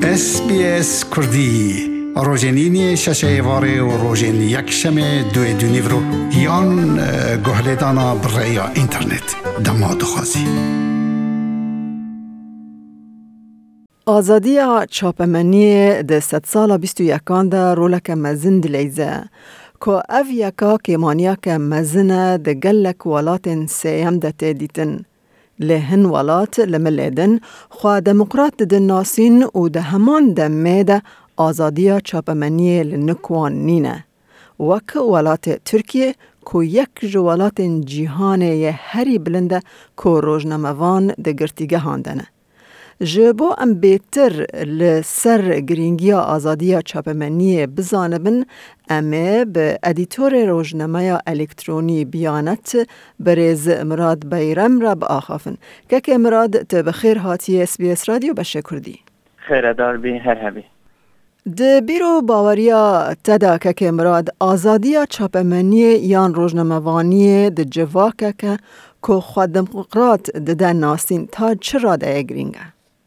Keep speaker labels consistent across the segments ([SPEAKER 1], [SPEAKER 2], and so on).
[SPEAKER 1] SBS کردی روزنینی ششه واره و روزن یک شمه دوی دونیورو یان گهلیدانا برای اینترنت دماد خوازی.
[SPEAKER 2] آزادی چاپمنی ده 100 سال 21 ده رولک مزن دلیزه که او یکا کمانیا که مزنه ده گلک ولات سیم ده تیدیتن. لهن ولات لملیدن خواه دموکرات ده ناسین و ده همان ده میده آزادی چاپمنی لنکوان نینه. وک ولات ترکیه که یک جوالات جیهانه هری بلنده که روزنامه‌وان ده گرتیگه هاندنه. جبو ام بیتر لسر گرینگی آزادی چاپمنی بزانبن امه به ادیتور روزنامه الکترونی بیانت بریز مراد بیرم را بآخافن که مراد تبخیر هاتی SBS رادیو بشه کردی
[SPEAKER 3] خیره دار بی هر هبی
[SPEAKER 2] ده بیرو باوریا تدا که مراد آزادی چاپمنی یان روزنامه‌وانی ده جواکه که خود دموکرات ده ناسین تا چرا ده گرینگه؟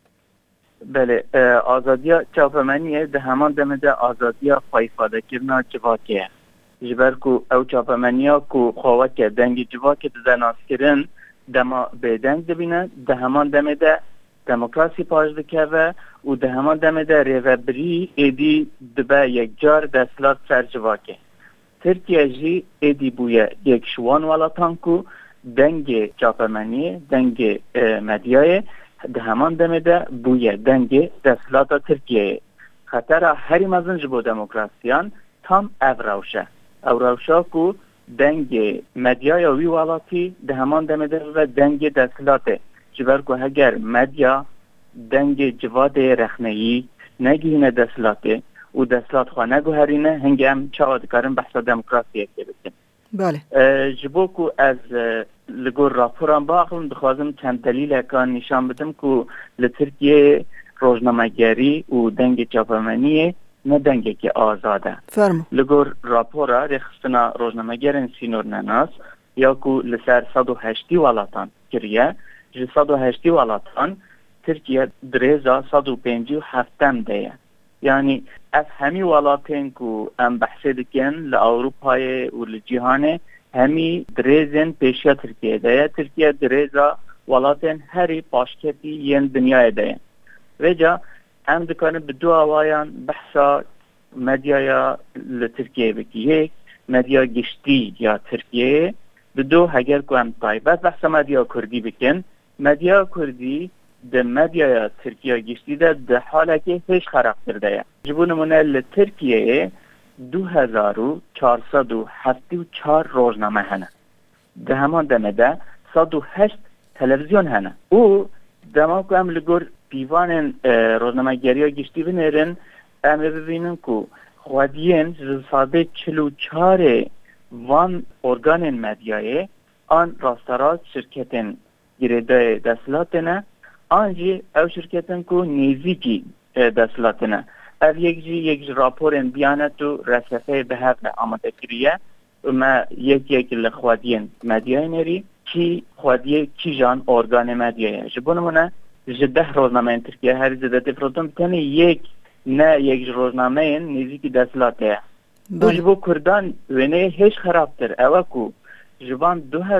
[SPEAKER 3] بله آزادی چاپمنی ده همان دمده آزادی خواهیفاده کرنا جواکه جبر که او چاپمنی ها که خواهد دنگ جواکه ده ناس کرن دما به دنگ دبینه ده همان دمده دموکراسی پاش دکه و ده همان دمده ریوبری ایدی دبه یک جار دستلات سر جواکه ترکیه جی ایدی بویه یک شوان ولاتان که دنگ چاپمنی دنگ مدیای ده همان دمده بویه دنگ دستلات ترکیه خطر هری مزن جبو دموکراسیان تام او روشه که دنگ مدیای وی والاتی ده همان دمده و دنگ دستلاته جبر که اگر مدیا دنگ جواد رخنهی نگیهنه دستلاته و دستلات خواه نگو هرینه هنگام چاواد کارن بحثا دموکراسیه که بسیم
[SPEAKER 2] بله
[SPEAKER 3] جبو که از لگور راپوران باقلم بخوازم چند دلیل اکان نشان بدم که لترکیه روزنامه‌گری و دنگ چاپمنیه نه دنگی که آزاده
[SPEAKER 2] فرمو
[SPEAKER 3] لگور راپورا رخصتنا روزنامه‌گرن سینور نناس یا که لسر 180 ولاتان کریه جه 180 ولاتان ترکیه درزا 157 دیه یعنی از همی ولاتین که ام بحثه دکن لأوروپای و لجیهانه همی درزن پیشیا ترکیه ده ترکیه درزا ولاتن هری پاشکتی ین دنیای ده و جا هم دکانه بدو آوایان بحثا مدیا لترکیه بکی یک مدیا گشتی یا ترکیه بدو هگر که هم طایبت بحثا مدیا کردی بکن مدیا کردی ده مدیا ترکیه گشتی ده حاله که هیچ خراب کرده جبون منه لترکیه 2474 روزنامه هنه ده همان دمه ده 108 تلویزیون هنه او دما که هم لگور پیوان روزنامه گری ها گشتی بنیرن امه ببینن که خودین رساده 44 وان ارگان مدیای آن راستراز شرکتن گریده دستلاتنه آنجی او شرکتن که نیزیکی دستلاتنه او یک راپورن بیانت و رسفه به حق آماده کریه ما یک لخوادین مدیای نری کی خوادیه کی جان ارگان مدیای جبونمونه جده روزنامه ترکیه هر زده تفرطن بتنه یک روزنامه نیزی که دستلاته و جبو کردان ونه هیچ خرابتر اوه کو جبان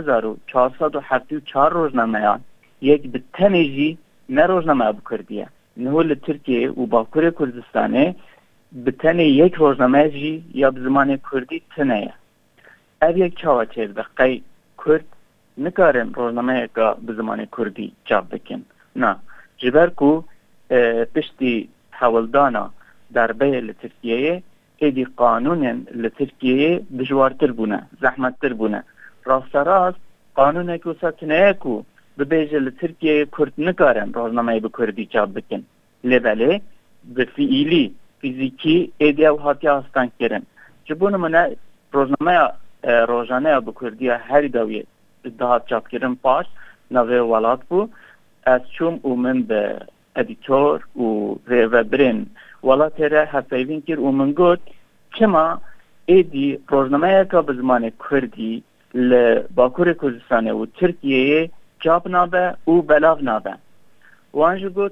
[SPEAKER 3] 2474 روزنامه یک بتنه جی نه روزنامه بکردیه نهول ترکیه و باکور کردستانه بتنه یک روزنامه جی یا بزمان کردی تنه او یک چاوه چیز بقی کرد نکارم روزنامه که بزمان کردی چاپ بکن نه جبر که پشتی حولدانا دربه لترکیه ایدی قانون لترکیه دجوارتر بونه زحمتتر بونه راست راست قانونه که ساتنه که ببیجه لترکیه کرد نکارن روزنامه بکردی چاپ بکن لبله به فیزیکی ایدی او حاتی هستان کرن جبون منه روزنامه روزانه بکردی هری داویه دهات چاپ کرن پاس نوه ولاد بو از چوم اومن به ادیتور و برین ولاد را حفیوین کر اومن گود کما ایدی روزنامه که به زمان کردی لباکور کردستانه و ترکیه چاپ نابه و بلاغ نابه وانجو گود که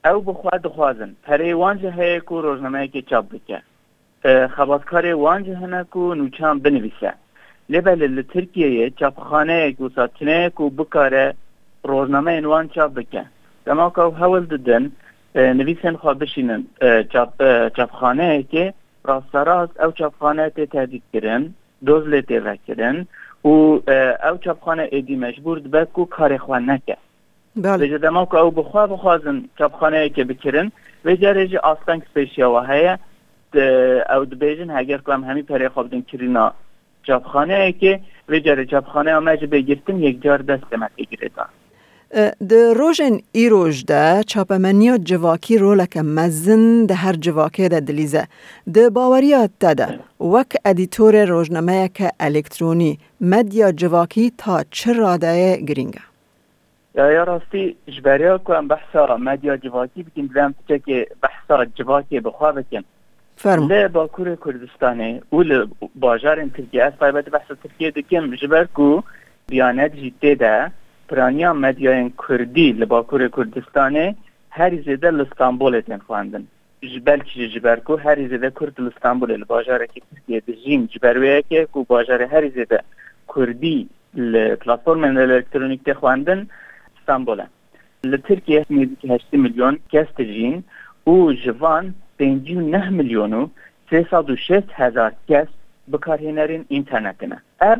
[SPEAKER 3] او بخواد دخوازن پری وانجه هی کو روزنامه که چاپ بکه خبرکار وانجه هنه کو نوچان بنویسه لبل ترکیه چاپخانه کو ساتنه کو بکاره روزنامه انوان چاپ بکه دما که هول ددن نویسن خواه بشینن چاپخانه که راست راست او چاپخانه تهدید کرن دوزله تیره کرن و او چاپخانه ایدی مجبور دبه کو کار خواه نکه ویجه دما که او بخوازن چاپخانه که بکرن ویجه ریجه آستان کسپیشیا و هیا او دبیجن هگر که هم همی پره خوابدن کرینا چاپخانه که ویجه چاپخانه هم اجه بگیرتن یک جار دست دمت بگیرتن
[SPEAKER 2] ده روژن ای روژ ده چاپمنیا جواکی رولک مزن ده هر جواکی ده دلیزه ده باوریات ده وک ادیتور روزنامه که الکترونی مدیا جواکی تا چه راده گرینگه؟
[SPEAKER 3] یا راستی جبریا که هم بحثا مدیا جواکی بکن دلم که بحثا جواکی بخواه بکن
[SPEAKER 2] فرمو
[SPEAKER 3] لی باکور کردستانه و لی باجار ترکیه از پایبت بحثا ترکیه دکم جبر که بیانت جیده ده پرانیا مدیاین کردی لباکور کردستانه هر زیده لستانبول تن خواندن بلکه جبرکو هر زیده کرد لستانبول لباجاره که ترکیه دجیم جبرویه که کو باجاره هر زیده کردی لپلاتفورم الکترونیک ته خواندن استانبوله لترکیه میزی 8 میلیون کس تجین و جوان 59 میلیون و 306,000 کس بکارهنرین اینترنتنه ار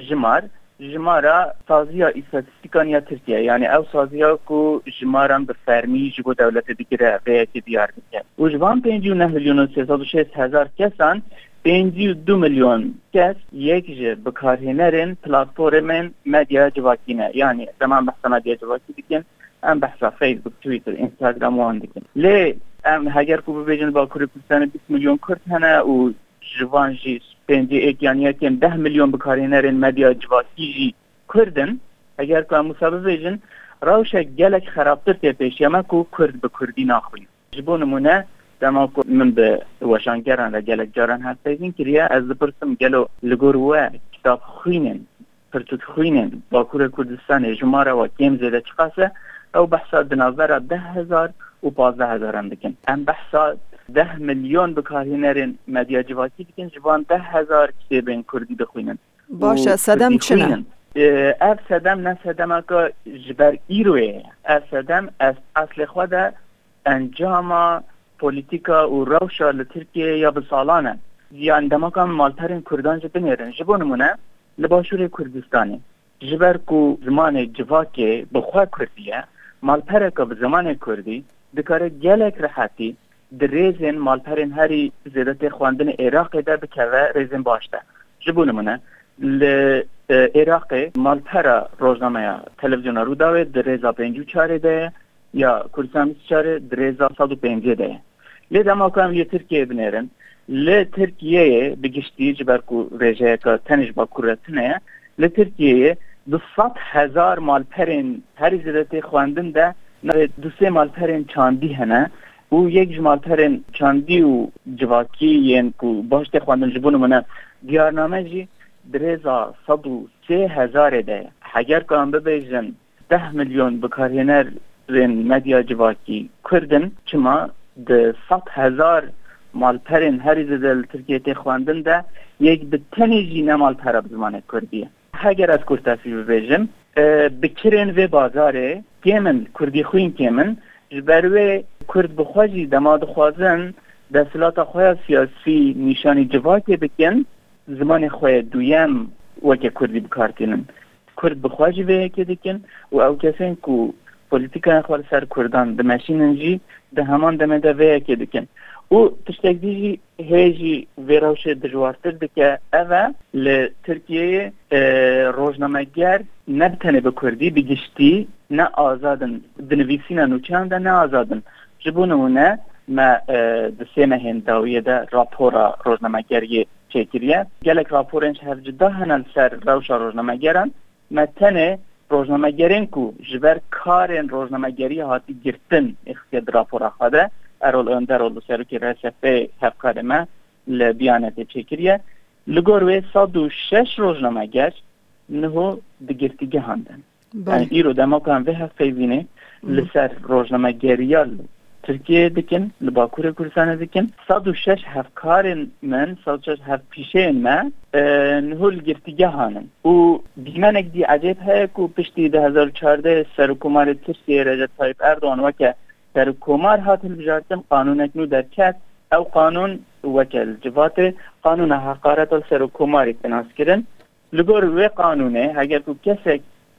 [SPEAKER 3] جمارا سازیا استاتستیکانیا ترکیه یعنی او سازیا کو جماران به فرمی جبو دولت دیگره ویتی دیار بکن و جوان 59 میلیون و 306,000 کسان 52 میلیون کس یک جه بکارهنرین پلاتفورم مدیا جواکینه یعنی زمان بحثا مدیا جواکی دیگن ام بحثا فیسبوک تویتر اینستاگرام وان دیگن لی ام هگر کو ببیجن با کوری کردستان 20 میلیون کرد هنه و جوان جی سپنجی ایک یعنی یکیم 10 میلیون بکارهنرین مدیا جواکی جی کردن اگر که مصابه بیجن روشه گلک خرابتر تی پیشی اما که کرد به کردی ناخوی جبو نمونه دما که من به وشانگران را گلک جاران هست پیزین کریه از دپرسم گلو لگوروه کتاب خوینن پرتوک خوینن با کور کردستان جماره و کم زیده چقاسه او بحثا دنازده 10,000 و 15,000 هم دکن ام بحثا 10 میلیون بکارهنرین مدیا جواکی بکن جوان 10,000 کتابین کردی بخوینن
[SPEAKER 2] باشه صدم چنه؟
[SPEAKER 3] اف صدم نه صدم که جبر ایروه اف صدم از اصل خود انجام پولیتیکا و روشا لترکیه یا بسالانه یعنی دما که مالترین کردان جا بنیرن جبو نمونه لباشور کردستانی جبر که زمان جواکی بخواه کردیه مالپره که به زمان کردی دکاره گلک راحتی در ریزن مالپرین هری زیادت خواندن عراق ده بکوه ریزن باشده جبو نمونه عراق مالپره روزنامه تلویزیون رو داوه در ریزا 54 ده یا کردستان 24 در ریزا 105 ده لی دما کنم یه ترکیه بنیرن لی ترکیه بگشتی جبر که ریجه که تنش با کرتنه لی ترکیه 200,000 مالپرین هری زیادت خواندن ده 2 مالپرین چاندی هنه او یک مالپرین چاندی و جواکی یعنی که باشته خواندن جبون منه دیارنامه جی درزا 103,000 ده اگر که هم ببیجن 10 میلیون بکارهنر رین مدیا جواکی کردن چما ده 100,000 مالپرین هری زده ترکیه تی خواندن ده یک بتنی جی نمال پره بزمانه کردیه اگر از کرتاسی ببیجن بکرین و بازاره کیمن کردی خوین کیمن جبروی کرد بخواجی دماد خوازن دستلات خواه سیاسی نشانی جواکی بکن زمان خواه دویم وکه کردی بکارتینن کرد بخواجی به یکی دکن و او کسین که پولیتیکا خواه سر کردان دمشینن جی ده همان دمه ده به یکی دکن و تشتک دیجی هیجی ویروش دجوارتر دکه اوه لترکیه روزنامه‌گر نبتنه بکردی بگشتی نه آزادن دنویسین نوچان ده نه آزادن جبونونه ما دسیمه هنداویه ده راپورا روزنامه‌گری چکریه گلک راپورنش هر جدا هنال سر روشا روزنامه‌گران ما تنه روزنامه‌گرین کو جبر کارن روزنامه‌گری هاتی گرتن اختیار راپورا خواده ارول اندر اول سروکی رسفه هفکار ما لبیانت چکریه لگوروی 106 روزنامه‌گر نهو دگرتیگه هندن یعنی ایرو دما کنم به هفته وینه لسر روزنامه‌گریال ترکیه دکن لباکور کردستان دکن 106 هفکار من 106 هفت پیشه من نهول گرتیگه هانن و بیمنک دی عجیب های که پشتی 2014 سرکومار ترکیه رجب طایب اردوان وکه سرکومار هات البجارتم قانون اکنو در کت او قانون وکل جوات قانون حقارت السرکوماری تناس کرن لگور وی قانونه اگر که کسی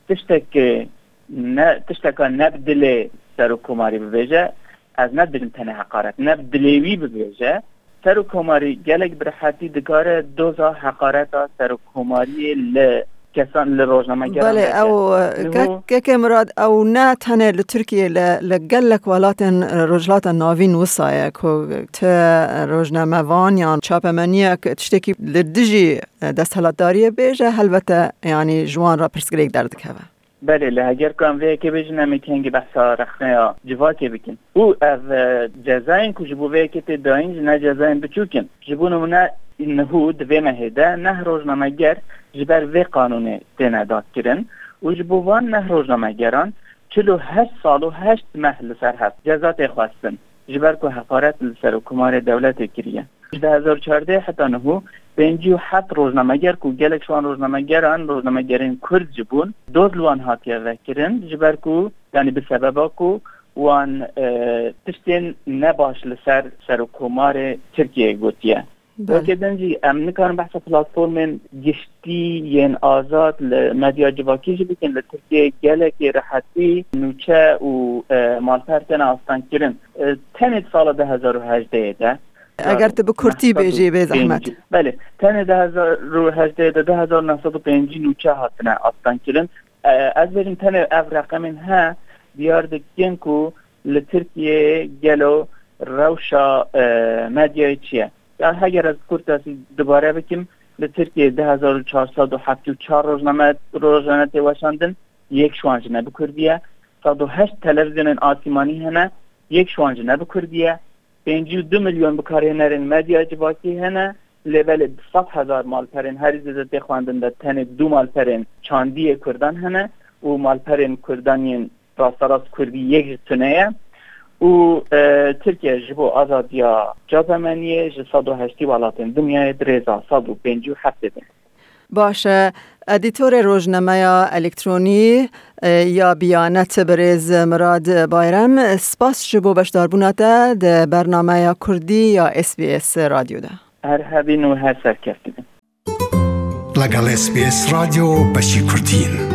[SPEAKER 3] تشتکا نبدله سرکوماری ببیجه از نبدلن تنه حقارت نبدلیوی ببیجه سرکوماری گلک برحاتی دکاره دوزا حقارت سرکوماری کسان لروجنامه گرم
[SPEAKER 2] بله او که مراد او نه تنه لترکیه لگلک ولاتن رجلات ناوین وصایه که تا روجنامه وان یا چاپمنیه که تشتکی لدجی دستهلاتداریه بیجه البته یعنی جوان را پرسگریک درد که
[SPEAKER 3] بله اگر کام وی که بجن نمیکنگی بحثا رخنه یا جواکی بکن او از جزاین که جبو وی که تداین نه جزاین بچوکن جبو نمونه انهو دوی مهده نه روزنامه گر جبر وی قانون دینه داد کرن و جبوان نه روزنامه گران 48 سال و 8 ماه لسر هست جزات خواستن جبر که حقارت لسر کمار دولت کریه 2014 حتی نهو 57 روزنامه‌گر کو گلک شوان روزنامه‌گران روزنامه‌گرین کرد جبون دوزلوان هاتیه وکرن جبر کو یعنی به سببا کو وان تشتین نباش لسر سرکومار ترکیه گوتیه وکه دنجی امن کارن بحث پلاتفورم گشتی ین آزاد لمدیا جواکی جی بکن لترکیه گلک راحتی نوچه و مالپرتن آستان کرن تنید سال 2018 ده
[SPEAKER 2] اگر تو به کرتی بیجی به زحمت
[SPEAKER 3] بله تنه 2018 نوچه هاتنه آستان کرن از بریم تنه او رقم ها دیار دکین که لترکیه گلو روشا مدیای چیه یعنی اگر از کرتی دوباره بکیم لترکیه 2474 روزنامه تیوشاندن یک شوانجنه بکردیه 108 تلویزیون آسیمانی هنه یک شوانجنه بکردیه 52 میلیون بکارهنرین مدیا جواکی هنه لیول 100,000 مالپرین هر زیده خواندن در تن 2 مالپرین چاندی کردان هنه و مالپرین کردانین راست کردی یک تنه و ترکیه جبو آزادیا جابمانیه 108 ولاتن دنیای درزا 157 دن
[SPEAKER 2] باشه ادیتور روزنامه الکترونی یا بیانت برز مراد بایرم سپاس جبو بشدار بوناته ده برنامه کردی یا SBS رادیو ده
[SPEAKER 3] هر هبین و هر سرکفتی
[SPEAKER 1] لگل SBS رادیو بشی کردین